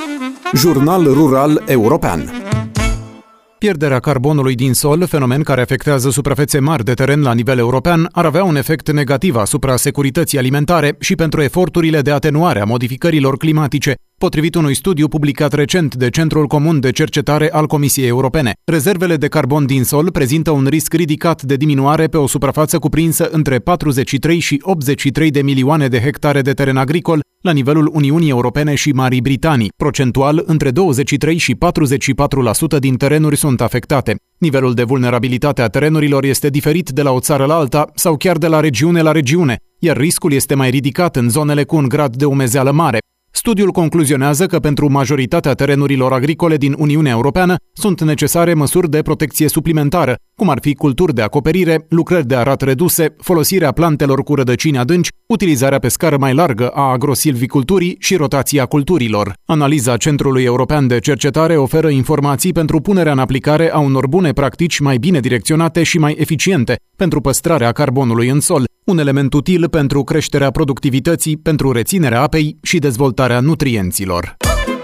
Jurnal Rural European. Pierderea carbonului din sol, fenomen care afectează suprafețe mari de teren la nivel european, ar avea un efect negativ asupra securității alimentare și pentru eforturile de atenuare a modificărilor climatice, potrivit unui studiu publicat recent de Centrul Comun de Cercetare al Comisiei Europene. Rezervele de carbon din sol prezintă un risc ridicat de diminuare pe o suprafață cuprinsă între 43 și 83 de milioane de hectare de teren agricol la nivelul Uniunii Europene și Marii Britanii. Procentual, între 23 și 44% din terenuri sunt afectate. Nivelul de vulnerabilitate a terenurilor este diferit de la o țară la alta sau chiar de la regiune la regiune, iar riscul este mai ridicat în zonele cu un grad de umezeală mare. Studiul concluzionează că pentru majoritatea terenurilor agricole din Uniunea Europeană sunt necesare măsuri de protecție suplimentară, cum ar fi culturi de acoperire, lucrări de arat reduse, folosirea plantelor cu rădăcini adânci, utilizarea pe scară mai largă a agrosilviculturii și rotația culturilor. Analiza Centrului European de Cercetare oferă informații pentru punerea în aplicare a unor bune practici mai bine direcționate și mai eficiente pentru păstrarea carbonului în sol, un element util pentru creșterea productivității, pentru reținerea apei și dezvoltarea nutrienților.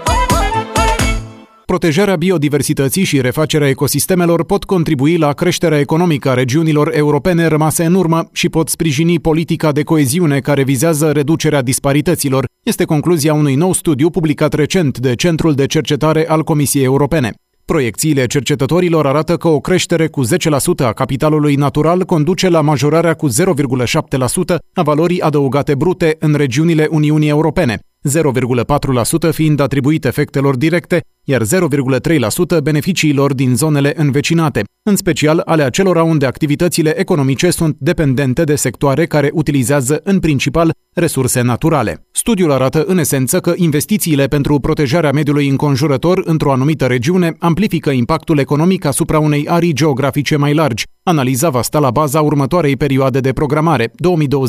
Protejarea biodiversității și refacerea ecosistemelor pot contribui la creșterea economică a regiunilor europene rămase în urmă și pot sprijini politica de coeziune care vizează reducerea disparităților, este concluzia unui nou studiu publicat recent de Centrul de Cercetare al Comisiei Europene. Proiecțiile cercetătorilor arată că o creștere cu 10% a capitalului natural conduce la majorarea cu 0,7% a valorii adăugate brute în regiunile Uniunii Europene, 0,4% fiind atribuit efectelor directe, iar 0,3% beneficiilor din zonele învecinate, în special ale acelora unde activitățile economice sunt dependente de sectoare care utilizează în principal resurse naturale. Studiul arată în esență că investițiile pentru protejarea mediului înconjurător într-o anumită regiune amplifică impactul economic asupra unei arii geografice mai largi. Analiza va sta la baza următoarei perioade de programare, 2028-2034,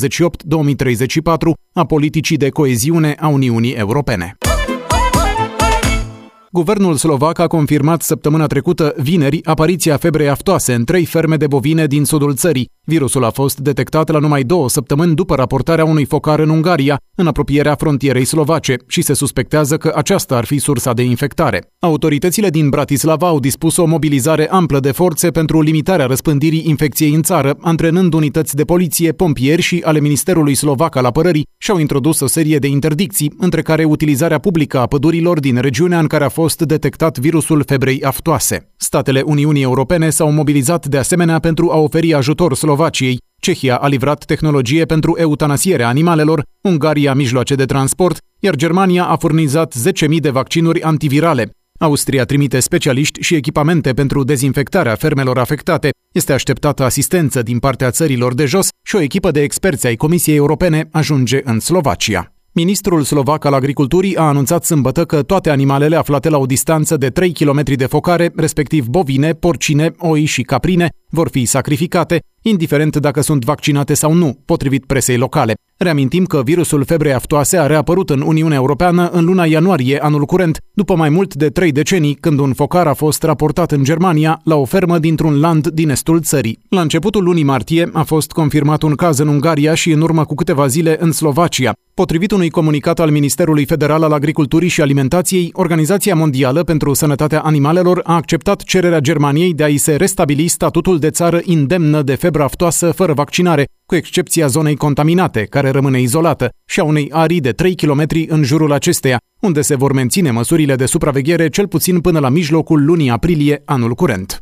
a politicii de coeziune a Uniunii Europene. Guvernul slovac a confirmat săptămâna trecută, vineri, apariția febrei aftoase în 3 ferme de bovine din sudul țării. Virusul a fost detectat la numai 2 săptămâni după raportarea unui focar în Ungaria, în apropierea frontierei slovace, și se suspectează că aceasta ar fi sursa de infectare. Autoritățile din Bratislava au dispus o mobilizare amplă de forțe pentru limitarea răspândirii infecției în țară, antrenând unități de poliție, pompieri și ale Ministerului Slovac al Apărării și au introdus o serie de interdicții, între care utilizarea publică a pădurilor din regiunea în care a fost detectat virusul febrei aftoase. Statele Uniunii Europene s-au mobilizat de asemenea pentru a oferi ajutor Slovaciei. Cehia a livrat tehnologie pentru eutanasierea animalelor, Ungaria mijloace de transport, iar Germania a furnizat 10.000 de vaccinuri antivirale. Austria trimite specialiști și echipamente pentru dezinfectarea fermelor afectate. Este așteptată asistență din partea țărilor de jos și o echipă de experți ai Comisiei Europene ajunge în Slovacia. Ministrul slovac al Agriculturii a anunțat sâmbătă că toate animalele aflate la o distanță de 3 km de focare, respectiv bovine, porcine, oi și caprine, vor fi sacrificate, indiferent dacă sunt vaccinate sau nu, potrivit presei locale. Reamintim că virusul febrei aftoase a reapărut în Uniunea Europeană în luna ianuarie anul curent, după mai mult de 3 decenii, când un focar a fost raportat în Germania la o fermă dintr-un land din estul țării. La începutul lunii martie a fost confirmat un caz în Ungaria și în urmă cu câteva zile în Slovacia. Potrivit unui comunicat al Ministerului Federal al Agriculturii și Alimentației, Organizația Mondială pentru Sănătatea Animalelor a acceptat cererea Germaniei de a-i se restabili statutul de țară indemnă de febră aftoasă fără vaccinare, cu excepția zonei contaminate, care rămâne izolată, și a unei arii de 3 km în jurul acesteia, unde se vor menține măsurile de supraveghere cel puțin până la mijlocul lunii aprilie anul curent.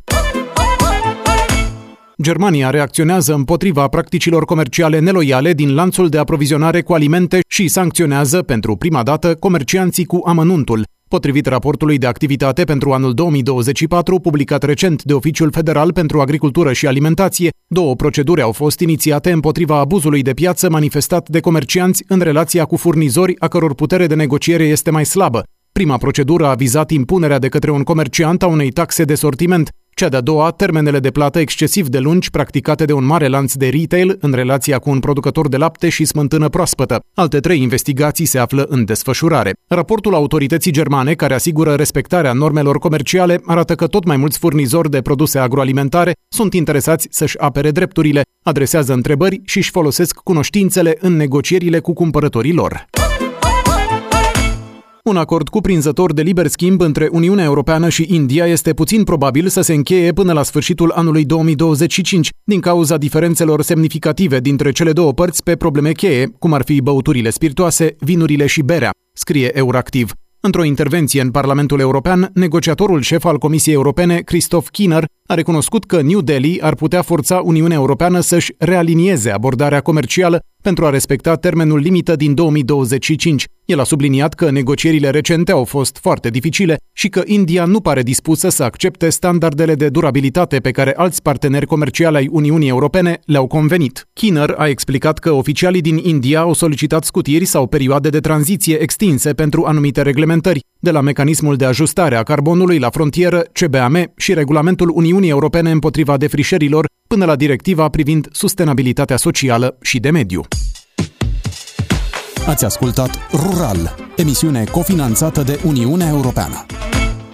Germania reacționează împotriva practicilor comerciale neloiale din lanțul de aprovizionare cu alimente și sancționează pentru prima dată comercianții cu amănuntul. Potrivit raportului de activitate pentru anul 2024, publicat recent de Oficiul Federal pentru Agricultură și Alimentație, 2 proceduri au fost inițiate împotriva abuzului de piață manifestat de comercianți în relația cu furnizori a căror putere de negociere este mai slabă. Prima procedură a vizat impunerea de către un comerciant a unei taxe de sortiment. Cea de-a doua, termenele de plată excesiv de lungi practicate de un mare lanț de retail în relația cu un producător de lapte și smântână proaspătă. Alte 3 investigații se află în desfășurare. Raportul autorității germane, care asigură respectarea normelor comerciale, arată că tot mai mulți furnizori de produse agroalimentare sunt interesați să-și apere drepturile, adresează întrebări și își folosesc cunoștințele în negocierile cu cumpărătorii lor. Un acord cuprinzător de liber schimb între Uniunea Europeană și India este puțin probabil să se încheie până la sfârșitul anului 2025, din cauza diferențelor semnificative dintre cele două părți pe probleme cheie, cum ar fi băuturile spiritoase, vinurile și berea, scrie Euractiv. Într-o intervenție în Parlamentul European, negociatorul șef al Comisiei Europene, Christoph Kiner, a recunoscut că New Delhi ar putea forța Uniunea Europeană să-și realinieze abordarea comercială pentru a respecta termenul limită din 2025. El a subliniat că negocierile recente au fost foarte dificile și că India nu pare dispusă să accepte standardele de durabilitate pe care alți parteneri comerciali ai Uniunii Europene le-au convenit. Kiner a explicat că oficialii din India au solicitat scutiri sau perioade de tranziție extinse pentru anumite reglementări, de la mecanismul de ajustare a carbonului la frontieră, CBAM și regulamentul Uniunii Europene împotriva defrișărilor, până la directiva privind sustenabilitatea socială și de mediu. Ați ascultat Rural, emisiune cofinanțată de Uniunea Europeană.